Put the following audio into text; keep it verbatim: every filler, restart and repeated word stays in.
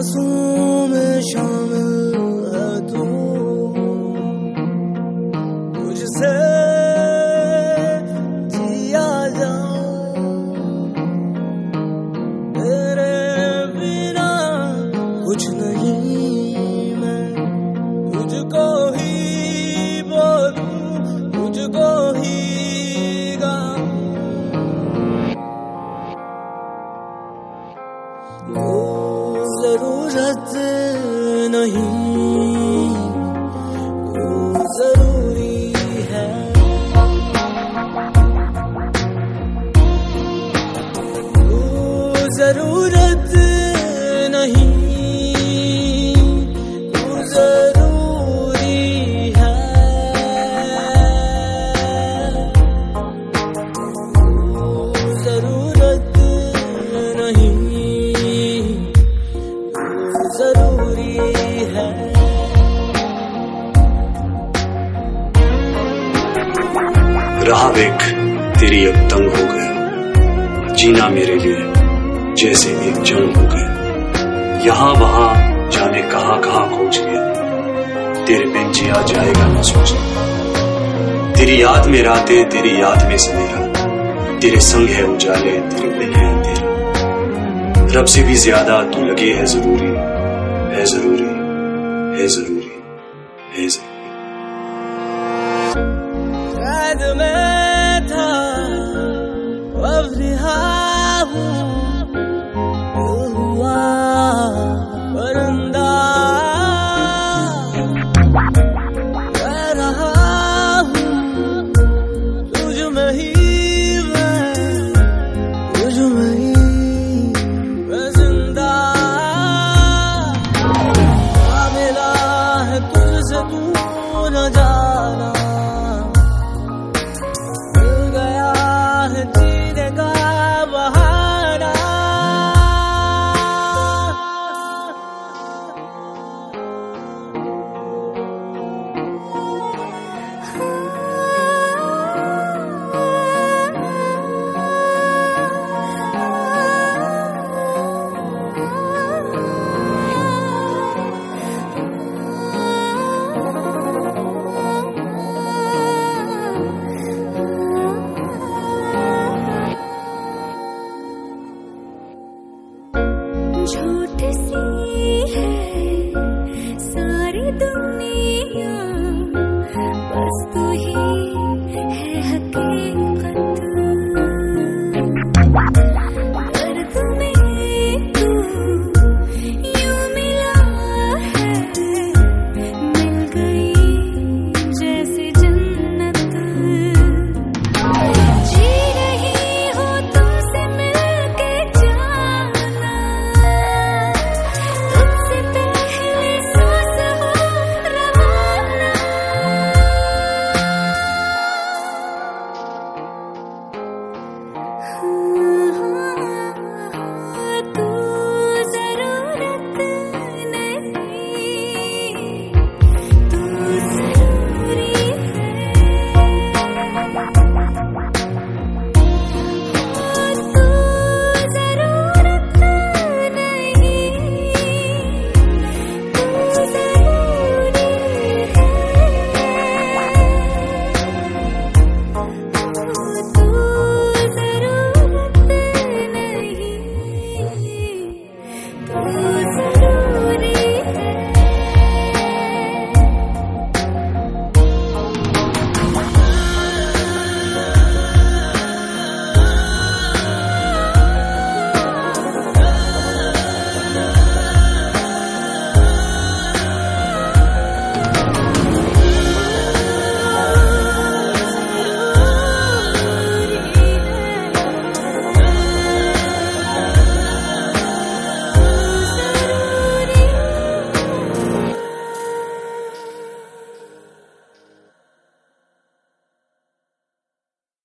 सांसों में शामिल है तू, मुझसे जिया जाऊं तेरे बिना कुछ नहीं, मैं तुझको ही बोलूं, तुझको ही गाऊं। जरूरत नहीं, वो जरूरी है। वो जरूरत नहीं, वो जरूरी है। वो जरूरत नहीं, जरूरी है। राह देख तेरी अब तंग हो गया, जीना मेरे लिए जैसे एक जंग हो गया। यहाँ वहां जाने कहां कहां खोज गया, तेरे बिन जिया जाएगा न सोच। तेरी याद में रातें, तेरी याद में सवेरा, तेरे संग है उजाले, तेरे बिन है अंधेरा। रब से भी ज्यादा तू लगे है जरूरी, है जरूरी, है जरूरी, है जरूरी। कैद में था अब रिहा हूँ, दिल हुआ परिंदा, कह रहा हूँ तुझ में ही मैं, तुझ में ही मैं जिंदा। मिला है तुझसे तू न जाना, मिल गया है जीने का बहाना। झूठ सी है सारी दुनिया, बस तू ही है हकीकत।